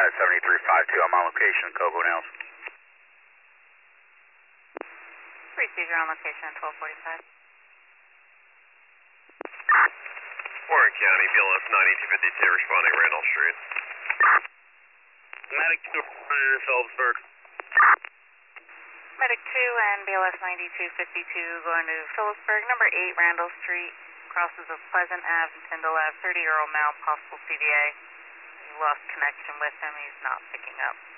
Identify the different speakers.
Speaker 1: 7352, I'm on location, Cocoa Nails.
Speaker 2: Receive your on location at 1245.
Speaker 3: Warren County, BLS 9252, responding Randolph Street.
Speaker 1: Medic 2 in Phillipsburg.
Speaker 2: Medic 2 and BLS 9252 going to Phillipsburg, number 8 Randall Street, crosses of Pleasant Ave and Tyndall Ave, 30-year-old male, possible CVA. You lost connection with him, he's not picking up.